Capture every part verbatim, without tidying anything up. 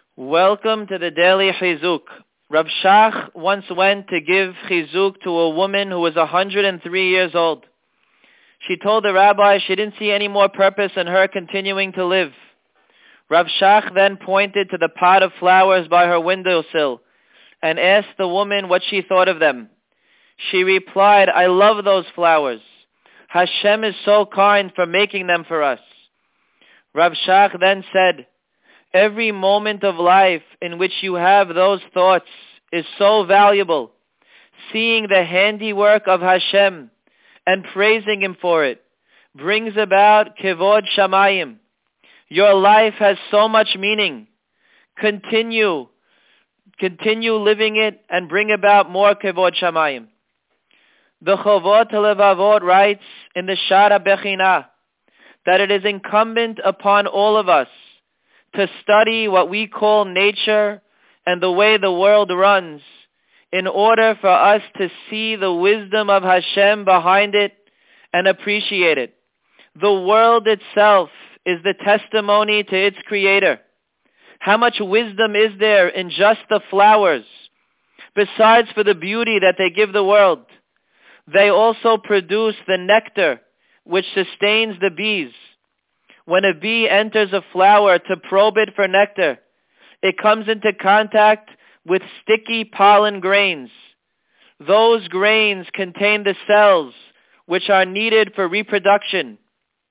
Welcome to the Daily Chizuk. Rav Shach once went to give Chizuk to a woman who was one hundred three years old. She told the rabbi she didn't see any more purpose in her continuing to live. Rav Shach then pointed to the pot of flowers by her windowsill and asked the woman what she thought of them. She replied, "I love those flowers. Hashem is so kind for making them for us." Rav Shach then said, "Every moment of life in which you have those thoughts is so valuable. Seeing the handiwork of Hashem and praising Him for it brings about kevod shamayim. Your life has so much meaning. Continue, continue living it and bring about more kevod shamayim." The Chovot HaLevavot writes in the Shara Bechina that it is incumbent upon all of us to study what we call nature and the way the world runs in order for us to see the wisdom of Hashem behind it and appreciate it. The world itself is the testimony to its creator. How much wisdom is there in just the flowers? Besides for the beauty that they give the world, they also produce the nectar which sustains the bees. When a bee enters a flower to probe it for nectar, it comes into contact with sticky pollen grains. Those grains contain the cells which are needed for reproduction.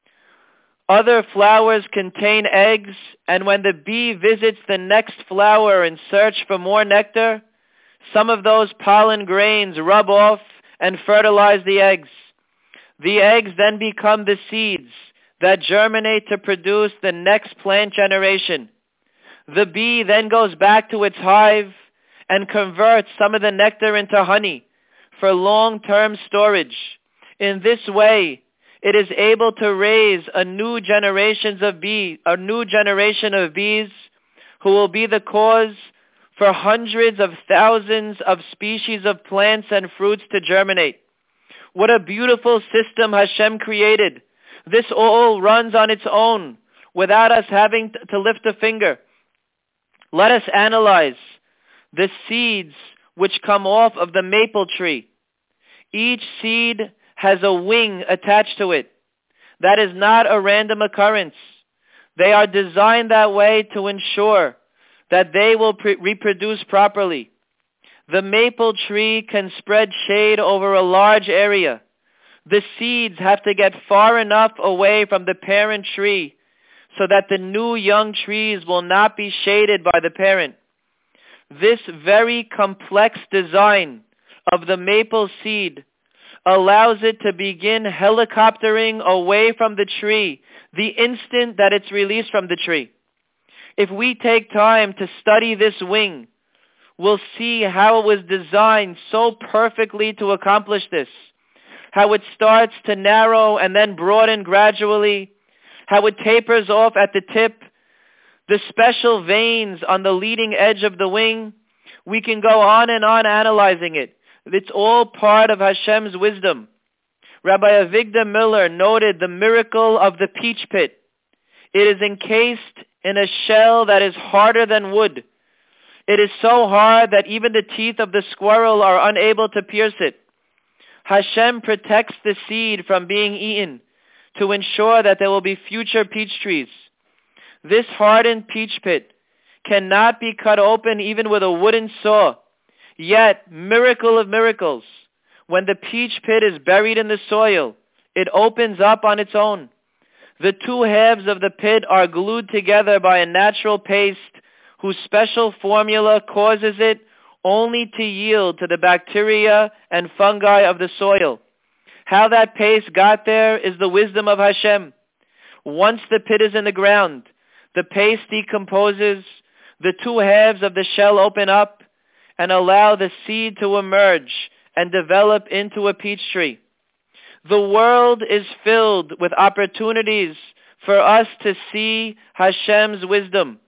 Other flowers contain eggs, and when the bee visits the next flower in search for more nectar, some of those pollen grains rub off and fertilize the eggs. The eggs then become the seeds that germinate to produce the next plant generation. The bee then goes back to its hive and converts some of the nectar into honey for long-term storage. In this way, it is able to raise a new generations of bee, a new generation of bees who will be the cause for hundreds of thousands of species of plants and fruits to germinate. What a beautiful system Hashem created. This all runs on its own without us having to lift a finger. Let us analyze the seeds which come off of the maple tree. Each seed has a wing attached to it. That is not a random occurrence. They are designed that way to ensure that they will pre- reproduce properly. The maple tree can spread shade over a large area. The seeds have to get far enough away from the parent tree so that the new young trees will not be shaded by the parent. This very complex design of the maple seed allows it to begin helicoptering away from the tree the instant that it's released from the tree. If we take time to study this wing, we'll see how it was designed so perfectly to accomplish this. How it starts to narrow and then broaden gradually, how it tapers off at the tip, the special veins on the leading edge of the wing. We can go on and on analyzing it. It's all part of Hashem's wisdom. Rabbi Avigdor Miller noted the miracle of the peach pit. It is encased in a shell that is harder than wood. It is so hard that even the teeth of the squirrel are unable to pierce it. Hashem protects the seed from being eaten to ensure that there will be future peach trees. This hardened peach pit cannot be cut open even with a wooden saw. Yet, miracle of miracles, when the peach pit is buried in the soil, it opens up on its own. The two halves of the pit are glued together by a natural paste whose special formula causes it only to yield to the bacteria and fungi of the soil. How that paste got there is the wisdom of Hashem. Once the pit is in the ground, the paste decomposes, the two halves of the shell open up and allow the seed to emerge and develop into a peach tree. The world is filled with opportunities for us to see Hashem's wisdom.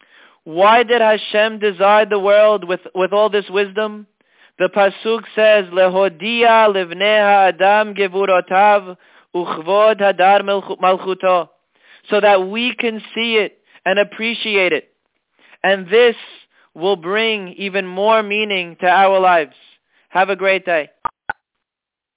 Why did Hashem design the world with, with all this wisdom? The Pasuk says, Lehodia livnei ha'adam gevurotav uchvod hadar malchuto, so that we can see it and appreciate it. And this will bring even more meaning to our lives. Have a great day.